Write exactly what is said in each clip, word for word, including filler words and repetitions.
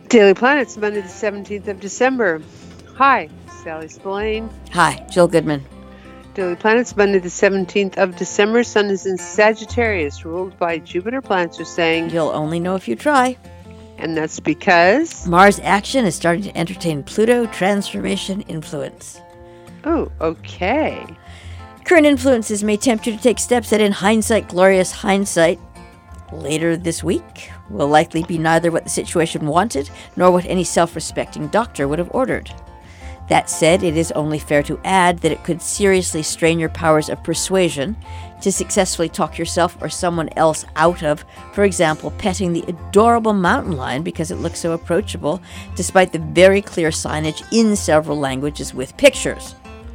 Daily Planets, Monday the seventeenth of December. Hi, Sally Spillane. Hi, Jill Goodman. Daily Planets, Monday the seventeenth of December. Sun is in Sagittarius, ruled by Jupiter. Planets are saying You'll only know if you try. And that's because Mars action is starting to entertain Pluto transformation influence. Oh, okay. Current influences may tempt you to take steps that in hindsight, glorious hindsight, later this week, will likely be neither what the situation wanted nor what any self-respecting doctor would have ordered. That said, it is only fair to add that it could seriously strain your powers of persuasion to successfully talk yourself or someone else out of, for example, petting the adorable mountain lion because it looks so approachable, despite the very clear signage in several languages with pictures.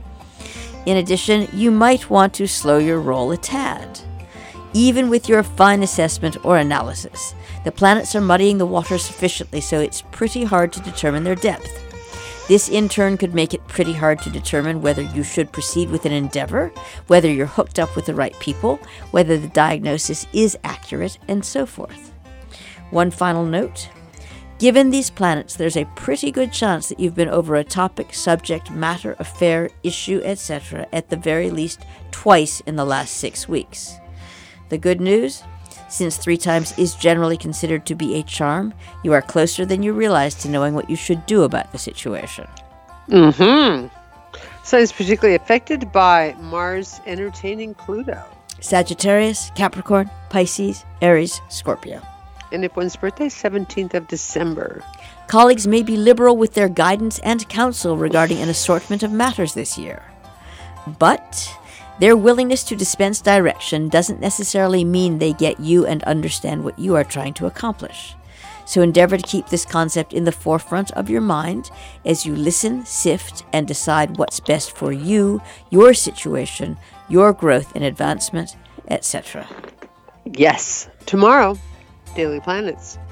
In addition, you might want to slow your roll a tad. Even with your fine assessment or analysis, the planets are muddying the water sufficiently so it's pretty hard to determine their depth. This in turn could make it pretty hard to determine whether you should proceed with an endeavor, whether you're hooked up with the right people, whether the diagnosis is accurate, and so forth. One final note. Given these planets, there's a pretty good chance that you've been over a topic, subject, matter, affair, issue, et cetera at the very least twice in the last six weeks. The good news? Since three times is generally considered to be a charm, you are closer than you realize to knowing what you should do about the situation. Mm-hmm. Sun is particularly affected by Mars entertaining Pluto. Sagittarius, Capricorn, Pisces, Aries, Scorpio. And if one's birthday, seventeenth of December. Colleagues may be liberal with their guidance and counsel regarding an assortment of matters this year. But their willingness to dispense direction doesn't necessarily mean they get you and understand what you are trying to accomplish. So endeavor to keep this concept in the forefront of your mind as you listen, sift, and decide what's best for you, your situation, your growth and advancement, et cetera. Yes. Tomorrow, Daily Planets.